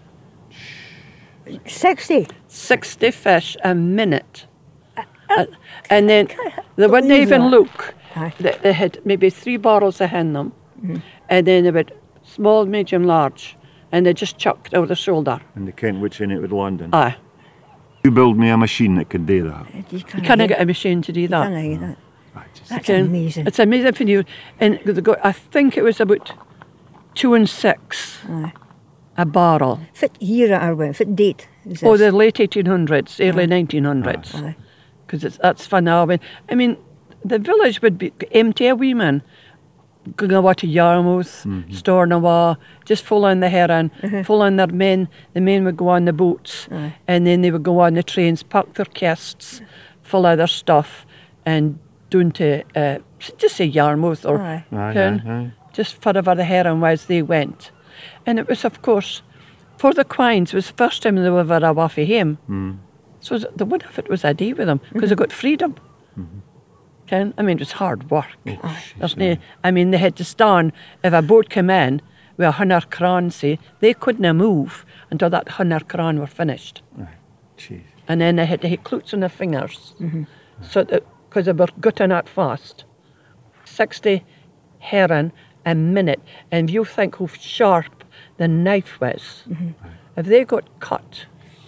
sixty. sixty fish a minute. Uh, and then they wouldn't believe even that. look. Aye. They, they had maybe three barrels of in them, and then they would small, medium, large, and they just chucked over the shoulder. And the Kent which in it would land in. Aye. You build me a machine that could do that. You You can't, can't get a machine to do that. Can't get that. Right, just- That's Ken. amazing. It's amazing for you. And they got, I think it was about two and six Aye. a barrel. Fit year are we? Fit date? Is Oh, this? the late eighteen hundreds, early nineteen hundreds. Aye. Because it's that's fun now. I mean, I mean, the village would be empty a wee man. Going away to Yarmouth, storing away, just full on the heron, full on their men. The men would go on the boats, Aye. and then they would go on the trains, pack their chests, full of their stuff, and down to uh, just say Yarmouth or Aye. Aye, Ken, aye, aye. just wherever the heron was, they went. And it was, of course, for the Quines, it was the first time they were ever away from him. So the one of it was a day with them because they got freedom. Ken, I mean, it was hard work. There's no, I mean, they had to stand if a boat came in with a hundred cran, say, they couldn't move until that hundred cran were finished. Jeez. And then they had to hit cloots on their fingers. So that, because they were gutting that fast. sixty heron a minute. And if you think how sharp the knife was, if they got cut,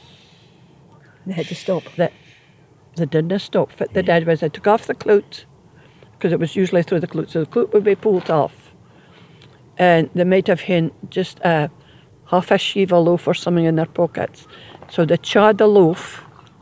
They had to stop. that they didn't stop. What they did was they took off the clout, because it was usually through the clout, so the clout would be pulled off. And they might have had just a half a shiva loaf or something in their pockets. So they chawed the loaf,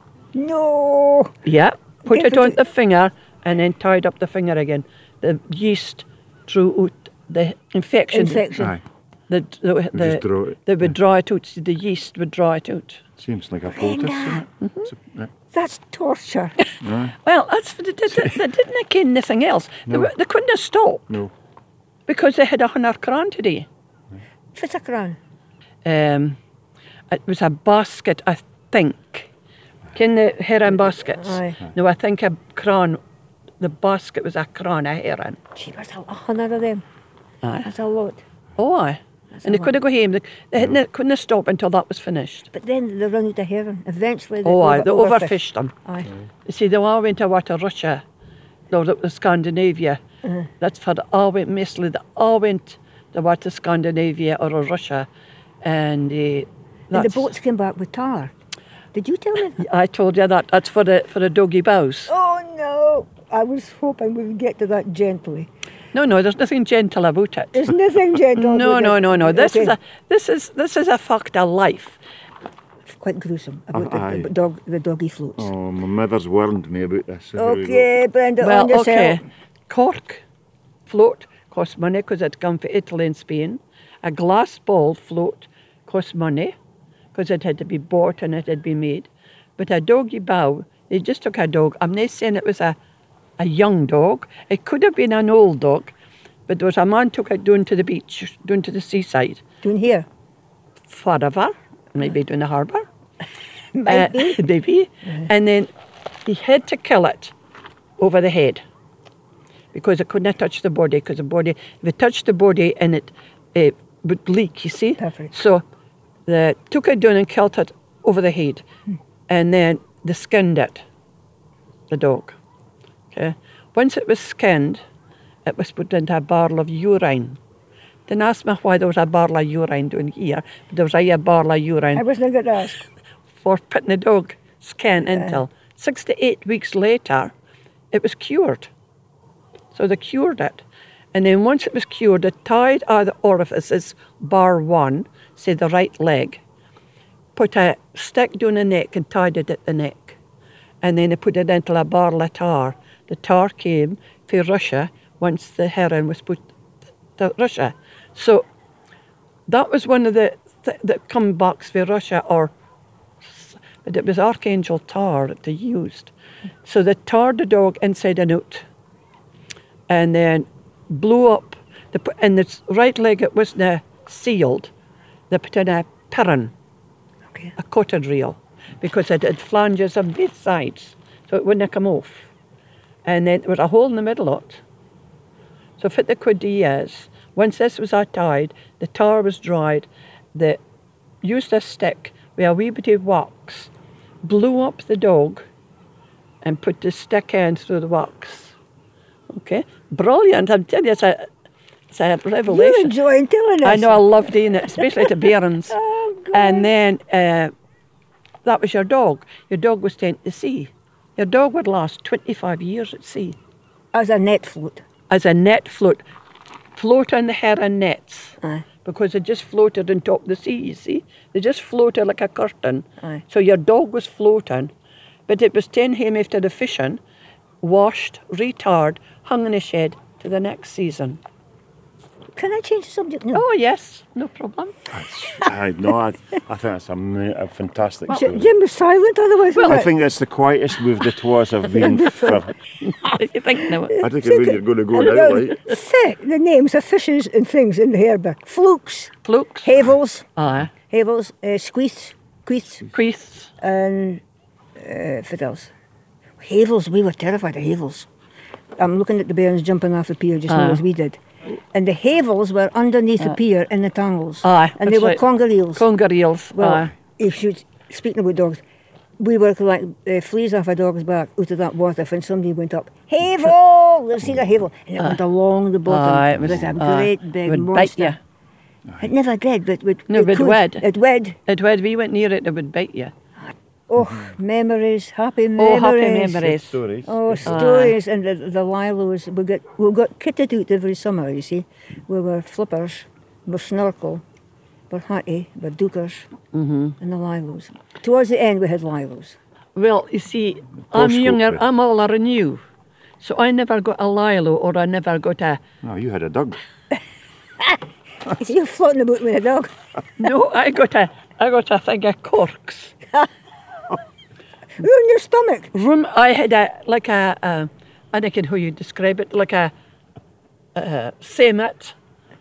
No. yeah, put Okay, it for on the- the finger, and then tied up the finger again. The yeast drew out the infection. Infection. Aye. The, the, the, just draw it, they would draw it out, so the yeast would draw it out. Seems like a poultice, Brenda. isn't it? It's a- yeah. That's torture. Well, that's they, did, they didn't ken anything else. They, No. were- they couldn't have stopped No. because they had a hundred cran today. Fit a crown. Um, it was a basket, I think. Ken the heron baskets? Aye. No, I think a cran. The basket was a cran, a heron. Gee, there's a a hundred of them. Aye. That's a lot. Oh, aye. And they couldn't go home. They, they hadn't, couldn't have stopped until that was finished. But then they run out of heron. Eventually they Oh, aye, over- they overfish. overfished them. Aye. You see, they all went away to Russia, or to Scandinavia. Uh-huh. That's for the all went mostly. They all went away to Scandinavia or Russia, and uh, And the that's- boats came back with tar. Did you tell me that? I told you that. That's for the for the doggy bows. Oh no! I was hoping we would get to that gently. No, no, there's nothing gentle about it. There's nothing gentle. No, about no, it. no, no. This Okay. is a this is this is a fact of life. quite gruesome about Aye. the, the dog, the doggy floats. Oh, my mother's warned me about this. So here we go. Okay, Brenda, Well, on yourself. okay. Cork float cost money because it come from Italy and Spain. A glass ball float cost money because it had to be bought and it had been made. But a doggy bow, they just took a dog. I'm not saying it was a, a young dog. It could have been an old dog. But there was a man took it down to the beach, down to the seaside. Down here? Forever. Maybe down the harbour. Might uh, be. Maybe. And then he had to kill it over the head because it couldn't touch the body, because the body, if it touched the body and it, it would leak, you see? Perfect. So they took it down and killed it over the head. Hmm. And then they skinned it, the dog. Okay. Once it was skinned, it was put into a barrel of urine. Didn't ask me why there was a barrel of urine down here, but there was a barrel of urine. I wasn't going to ask. For putting the dog skin Yeah. until six to eight weeks later, it was cured. So they cured it. And then once it was cured, they tied all the orifices, bar one, say the right leg, put a stick down the neck and tied it at the neck. And then they put it into a barrel of tar. The tar came from Russia once the heroin was put to Russia. So that was one of the th- that come box for Russia, or but it was Archangel tar that they used. So they tarred the dog inside and out, and then blew up. They put, and the right leg, it wasn't uh, sealed. They put in a pirron, Okay. a cotton reel, because it had flanges on both sides, so it wouldn't come off. And then there was a hole in the middle of it. So what they could do is, once this was all tied, the tar was dried, they used a stick with a wee bit of wax, blew up the dog, and put the stick in through the wax. Okay? Brilliant. I'm telling you, it's a, it's a revelation. You're enjoying telling us. I know, I love doing it, especially to Barons. Oh, God. And then uh, that was your dog. Your dog was sent to sea. Your dog would last twenty-five years at sea. As a net float. As a net float. Float on the heron nets. Aye. Because they just floated on top of the sea, you see. They just floated like a curtain. Aye. So your dog was floating, but it was taken home after the fishing, washed, retarred, hung in a shed to the next season. Can I change the subject now? Oh, yes, no problem. I know. I, I think that's a, ma- a fantastic J- story. Jim was silent otherwise. I wasn't it? think that's the quietest move the two of us have been for. You think now? I think it's where you're going to go And now, the- right? Thick, the names of fishes and things in the hairbook. Flukes, Flukes. havels, Aye. havels, uh, squeeze, queets, Crease. and uh, what else? Havels, we were terrified of havels. I'm looking at the bairns jumping off the pier just now Aye. as we did. And the havels were underneath the Aye. pier in the tunnels. Aye, And they that's were right. conger eels. Conger eels. Well, Aye. if you speaking about dogs, we were like uh, fleas off a dog's back out of that water when somebody went up, Havel! We'll see the havel. And it went along the bottom. Aye, it it was was- a aye. great big Would monster. bite you. It never did, but it, No, it but could. wed. It wed. It would. We went near it, it would bite you. Oh, memories, happy Oh, memories. happy memories. Stories. Oh, stories and the, the lilos. We got we got kitted out every summer. You see, we were flippers, we snorkel, we're hattie, we're dukers, Mm-hmm. and the lilos. Towards the end, we had lilos. Well, you see, I'm Post younger, Oprah. I'm older than you. So I never got a lilo or I never got a... No, you had a dog. You see, you're floating about with a dog. No, I got a, I got a thing of corks. You're in your stomach. Room, I had a, like a, a I don't know how you describe it, like a, a summit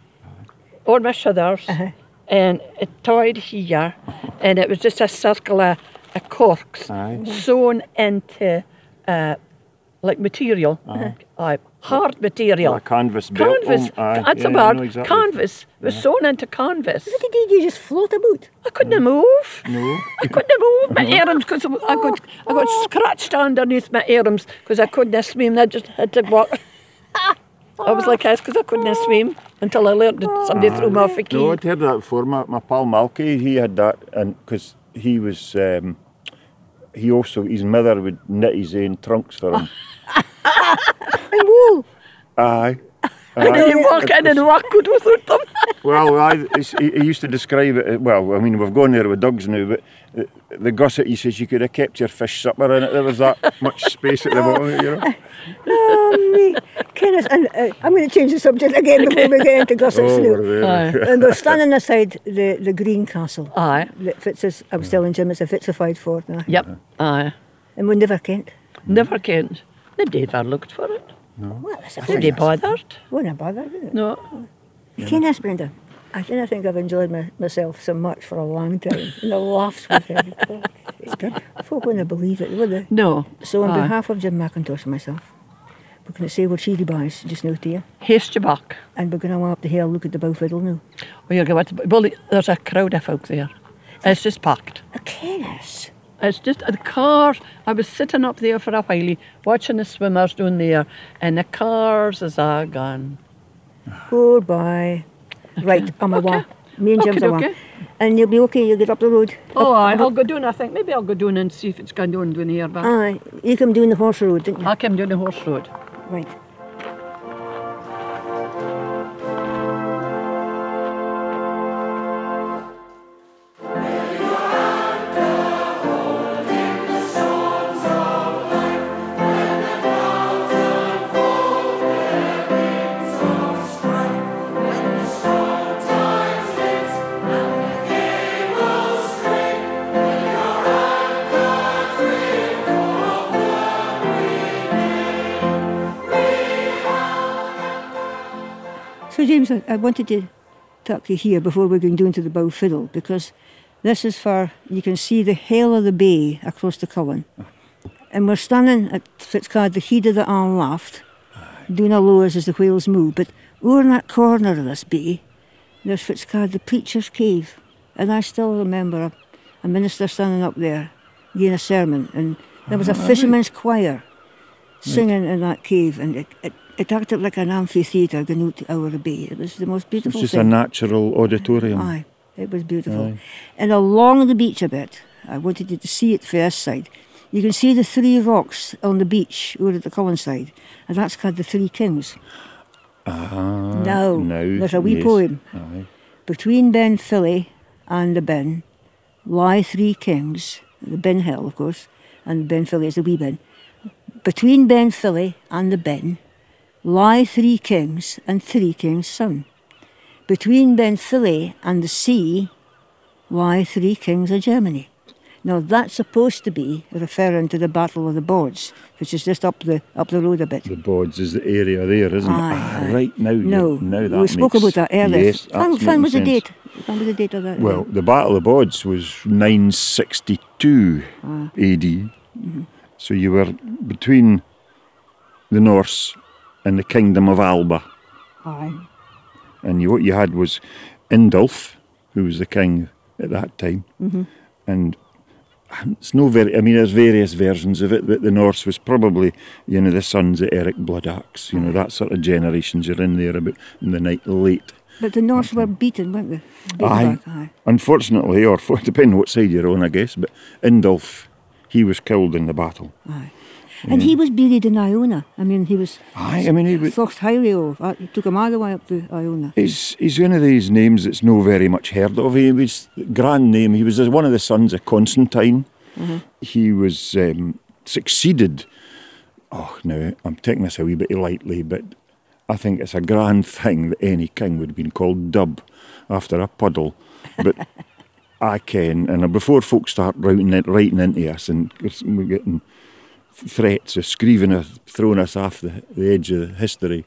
on my shoulders, Uh-huh. and it tied here, and it was just a circle of, of corks Aye. sewn into uh, like material, aye, hard material. Well, a canvas belt. Canvas, Oh, aye, that's yeah, a I word. know exactly. Canvas was sewn into canvas. What did you do? You just float about. I couldn't move. No. I couldn't move my arms because I got I got scratched underneath my arms because I couldn't swim. I just had to walk. I was like this because I couldn't swim until I learned that somebody threw me off a key. No, I'd heard that before. My, my pal Malky, he had that, and because he was, um, he also, his mother would knit his own trunks for him. And wool. Aye. And then you walk in and walk good without them. Well, I, it's- he, he used to describe it, uh, well, I mean, we've gone there with dogs now, but the, the gusset, he says you could have kept your fish supper in it. There was that much space at the bottom, you know. Oh, me. Kenneth, and, uh, I'm going to change the subject again before we get into gussets Oh, now. we're there. Aye. And we're standing aside the, the green castle. Aye. That Fitz is, I was telling Jim, it's a Fitzified fort now. Yep. Aye. And we never kent. Never kent. Nobody ever looked for it. Well, that's a Nobody bothered. Wasn't bothered, was it? No. You can't ask Brenda. I don't think I've enjoyed my, myself so much for a long time. And the laughs with her. It's good. Folk wouldn't believe it, would they? No. So on Aye. behalf of Jim McIntosh and myself, we're going to say we're cheery boys just now to you. Haste you back. And we're going to go up the hill, look at the bow fiddle now. Oh, you're going to, well, there's a crowd of folk there. It's just packed. A Kenneth. It's just the cars. I was sitting up there for a while, watching the swimmers down there, and the cars is all gone. Goodbye. Right, I'm Okay. away. Me and Jim's Okay, away. okay. And you'll be okay, you'll get up the road. Oh, Up- aye, up- I'll go down, I think. Maybe I'll go down and see if it's gone down down here. But Aye, you come down the horse road, didn't you? I'll come down the horse road. Right. So James, I, I wanted to tuck you here before we're going down to the bow fiddle, because this is for, you can see the hale of the bay across the Cullen. And we're standing at Fitzcard, the head of the Arm Laft, doing our lowers as the whales move, but over in that corner of this bay, there's Fitzcard, the preacher's cave. And I still remember a, a minister standing up there, giving a sermon, and there was a fisherman's choir singing in that cave, and it, it, it acted like an amphitheatre going out over the bay. It was the most It's beautiful just thing. a natural auditorium. Aye, it was beautiful. Aye. And along the beach a bit, I wanted you to see it from this side. You can see the three rocks on the beach over at the Cullen side, and that's called the Three Kings. Ah, Now, now, there's a wee yes. poem. Aye. Between Ben Philly and the Ben lie three kings, the Ben Hill, of course, and Ben Philly is the wee Ben. Between Ben Philly and the Ben lie three kings and three kings' son. Between Ben Philly and the sea lie three kings of Germany. Now that's supposed to be referring to the Battle of the Boards, which is just up the up the road a bit. The Boards is the area there, isn't Aye, it? Ah, aye. right now. No, now that we spoke makes- about that earlier. Yes, when, that's when was the making date? sense. When was the date of that? Well, the Battle of the Boards was nine sixty-two Ah. A D. Mhm. So you were between the Norse and the Kingdom of Alba. Aye. And you, what you had was Indulf, who was the king at that time. Mhm. And it's no very, I mean, there's various versions of it, but the Norse was probably, you know, the sons of Eric Bloodaxe, you know, that sort of generations are in there about in the night late. But the Norse were beaten, weren't they? Beaten Aye. back, aye. Unfortunately, or for, depending what side you're on, I guess, but Indulf, he was killed in the battle. Aye. And he was buried in Iona. I mean, he was Aye, I mean, he was- thought highly of. Uh, It took him all the way up to Iona. He's, he's one of these names that's no very much heard of. He was grand name. He was one of the sons of Constantine. Mhm. He was um, succeeded. Oh, now I'm taking this a wee bit lightly, but I think it's a grand thing that any king would have been called Dub after a puddle. But I can, and before folks start writing, it, writing into us, and we're getting threats of screeving us, throwing us off the, the edge of history,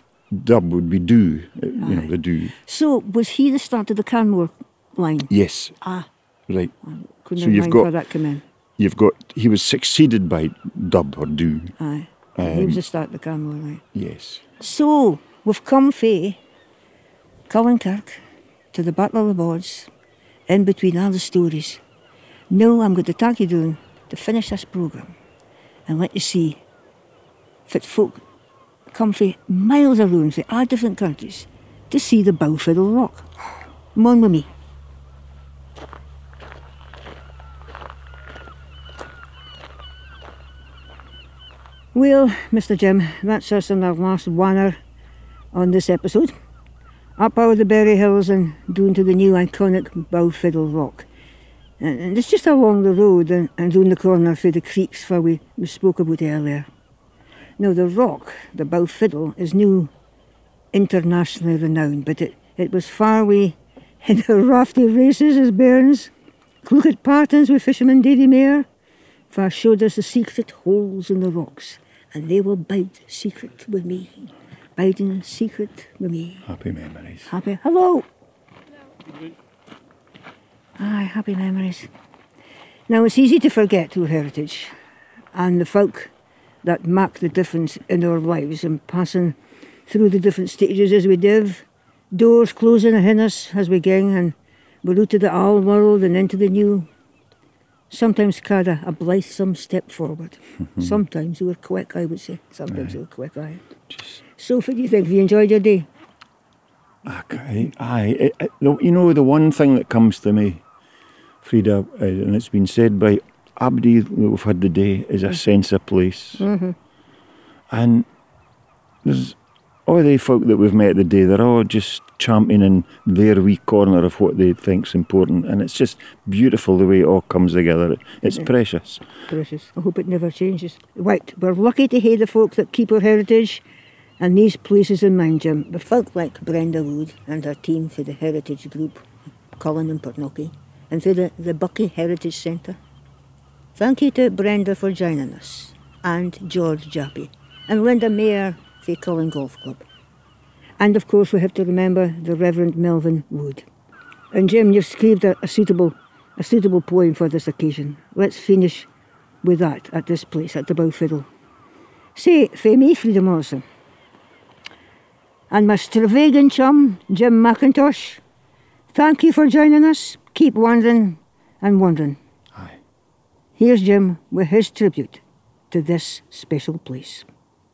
Dub would be do, you know, the do. So, was he the start of the Canmore line? Yes. Ah, Right. couldn't So you've mind where got, that came in. you've got, he was succeeded by Dub or do. Aye. he was Um, the start of the Canmore line. Yes. So, we've come fae Cullenkirk to the Battle of the Boards, in between all the stories. Now I'm going to take you down to finish this programme and let you see that folk come from miles around from all different countries to see the Bow Fiddle Rock. Come on with me. Well, Mister Jim, that's us in our last wanner on this episode, up out of the Berry Hills and down to the new iconic Bowfiddle Rock. And, and it's just along the road and, and round the corner through the creeks where we, we spoke about earlier. Now the rock, the Bowfiddle, is new internationally renowned, but it, it was far away in the rafty races as bairns, crooked partings with fisherman Davy Mayer, for showed us the secret holes in the rocks, and they will bide secret with me, biding secret with me. Happy memories. Happy, hello! Aye, happy memories. Now it's easy to forget our heritage and the folk that mark the difference in our lives and passing through the different stages as we div, doors closing ahin us as we gang, and we're out of the old world and into the new. Sometimes card a, a blithesome step forward. Mm-hmm. Sometimes we're quick, I would say. Sometimes aye. we're quick, aye. Just so, what do you think? Have you enjoyed your day? Aye, aye. It, it, you know, the one thing that comes to me, Frida, uh, and it's been said by everybody that we've had the day, is a mm-hmm. sense of place. Mm-hmm. And there's all the folk that we've met today, they're all just championing their wee corner of what they think's important, and it's just beautiful the way it all comes together. It's yeah. precious. Precious. I hope it never changes. Right, we're lucky to hae the folk that keep our heritage and these places in mind, Jim. The folk like Brenda Wood and her team for the Heritage Group, Cullen and Portnockie, and for the, the Buckie Heritage Centre. Thank you to Brenda for joining us, and George Jappy, and Linda Mayer for Cullen Golf Club. And of course we have to remember the Reverend Melvin Wood. And Jim, you've scribed a, a suitable a suitable poem for this occasion. Let's finish with that at this place, at the Bowfiddle. Say, for me, Frida Morrison, and my Stravagan chum, Jim McIntosh, thank you for joining us. Keep wandering and wondering. Aye. Here's Jim with his tribute to this special place.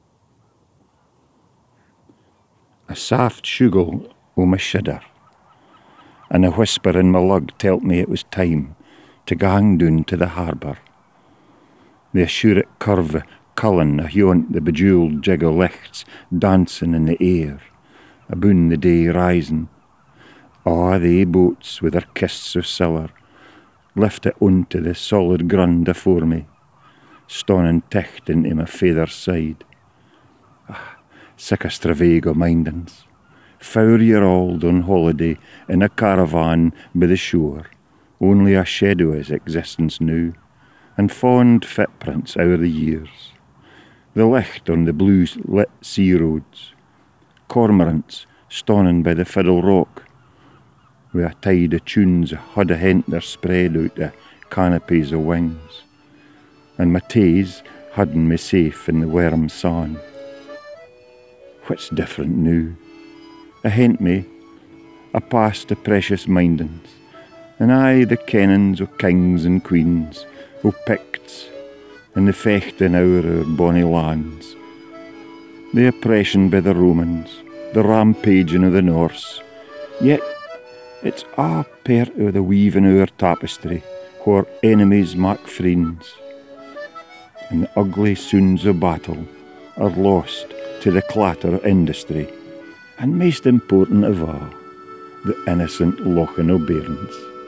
A soft shugle o' my shudder, and a whisper in my lug telt me it was time to gang down to the harbour. The assured curve of Cullen ahont the bejewelled jig o' lichts dancing in the air, aboon the day rising. A' they boats with their kists o' siller lifted onto the solid grund afore me, stonning ticht into my feather's side. Ah, sic a stravage o' mindings, four year old on holiday in a caravan by the shore, only a shadow is existence now, and fond footprints o'er the years. The licht on the blue lit sea roads, cormorants stonning by the Fiddle Rock, with a tide of tunes had a hent their spread out the canopies o' wings, and my taes hadden me safe in the warm sun. What's different now? A hent me, a past the precious mindings, and aye the kennings o' kings and queens, o' Picts, and the fechting o'er our bonny lands, the oppression by the Romans, the rampaging o' the Norse, yet it's a part o' the weaving o' our tapestry, where enemies mak friends, and the ugly sounds o' battle are lost to the clatter of industry, and most important of all, the innocent lochin' o' bairns.